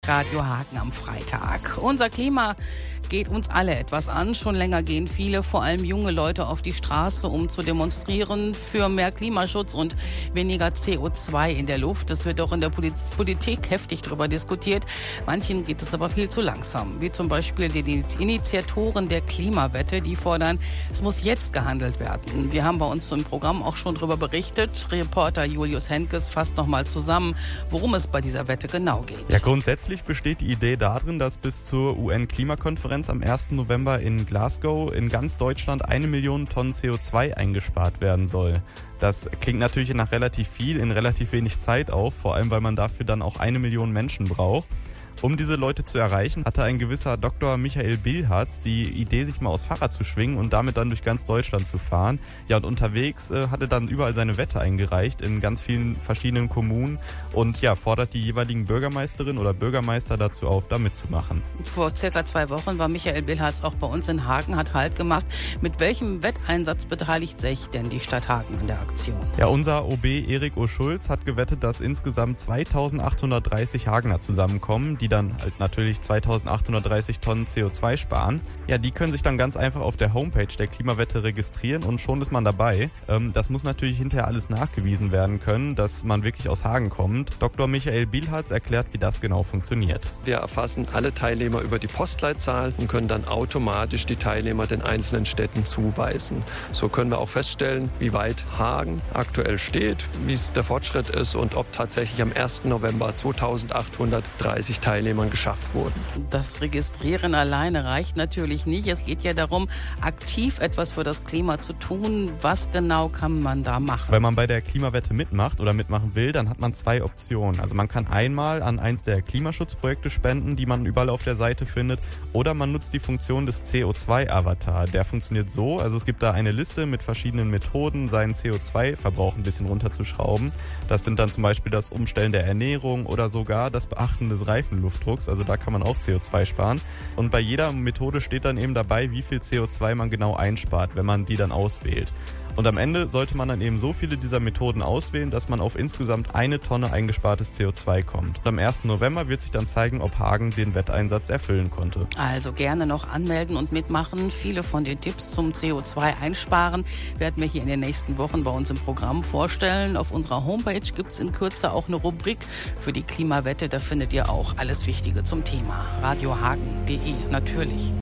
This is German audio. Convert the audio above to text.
Radio Hagen am Freitag. Unser Klima geht uns alle etwas an. Schon länger gehen viele, vor allem junge Leute, auf die Straße, um zu demonstrieren für mehr Klimaschutz und weniger CO2 in der Luft. Es wird auch in der Politik heftig darüber diskutiert. Manchen geht es aber viel zu langsam. Wie zum Beispiel die Initiatoren der Klimawette, die fordern, es muss jetzt gehandelt werden. Wir haben bei uns im Programm auch schon darüber berichtet. Reporter Julius Henkes fasst nochmal zusammen, worum es bei dieser Wette genau geht. Ja, grundsätzlich besteht die Idee darin, dass bis zur UN-Klimakonferenz am 1. November in Glasgow in ganz Deutschland 1 Million Tonnen CO2 eingespart werden soll. Das klingt natürlich nach relativ viel, in relativ wenig Zeit auch, vor allem weil man dafür dann auch 1 Million Menschen braucht. Um diese Leute zu erreichen, hatte ein gewisser Dr. Michael Bilharz die Idee, sich mal aufs Fahrrad zu schwingen und damit dann durch ganz Deutschland zu fahren. Ja, und unterwegs hat er dann überall seine Wette eingereicht in ganz vielen verschiedenen Kommunen und ja, fordert die jeweiligen Bürgermeisterinnen oder Bürgermeister dazu auf, da mitzumachen. Vor circa 2 Wochen war Michael Bilharz auch bei uns in Hagen, hat Halt gemacht. Mit welchem Wetteinsatz beteiligt sich denn die Stadt Hagen an der Aktion? Ja, unser OB Erik O. Schulz hat gewettet, dass insgesamt 2830 Hagener zusammenkommen, die dann halt natürlich 2830 Tonnen CO2 sparen. Ja, die können sich dann ganz einfach auf der Homepage der Klimawette registrieren und schon ist man dabei. Das muss natürlich hinterher alles nachgewiesen werden können, dass man wirklich aus Hagen kommt. Dr. Michael Bilharz erklärt, wie das genau funktioniert. Wir erfassen alle Teilnehmer über die Postleitzahl und können dann automatisch die Teilnehmer den einzelnen Städten zuweisen. So können wir auch feststellen, wie weit Hagen aktuell steht, wie es der Fortschritt ist und ob tatsächlich am 1. November 2830 Teilnehmern geschafft wurden. Das Registrieren alleine reicht natürlich nicht. Es geht ja darum, aktiv etwas für das Klima zu tun. Was genau kann man da machen? Wenn man bei der Klimawette mitmacht oder mitmachen will, dann hat man 2 Optionen. Also man kann einmal an eins der Klimaschutzprojekte spenden, die man überall auf der Seite findet, oder man nutzt die Funktion des CO2-Avatar. Der funktioniert so, also es gibt da eine Liste mit verschiedenen Methoden, seinen CO2-Verbrauch ein bisschen runterzuschrauben. Das sind dann zum Beispiel das Umstellen der Ernährung oder sogar das Beachten des Reifenluftdrucks. Also da kann man auch CO2 sparen. Und bei jeder Methode steht dann eben dabei, wie viel CO2 man genau einspart, wenn man die dann auswählt. Und am Ende sollte man dann eben so viele dieser Methoden auswählen, dass man auf insgesamt 1 Tonne eingespartes CO2 kommt. Und am 1. November wird sich dann zeigen, ob Hagen den Wetteinsatz erfüllen konnte. Also gerne noch anmelden und mitmachen. Viele von den Tipps zum CO2-Einsparen werden wir hier in den nächsten Wochen bei uns im Programm vorstellen. Auf unserer Homepage gibt es in Kürze auch eine Rubrik für die Klimawette. Da findet ihr auch alles Wichtige zum Thema. radiohagen.de natürlich.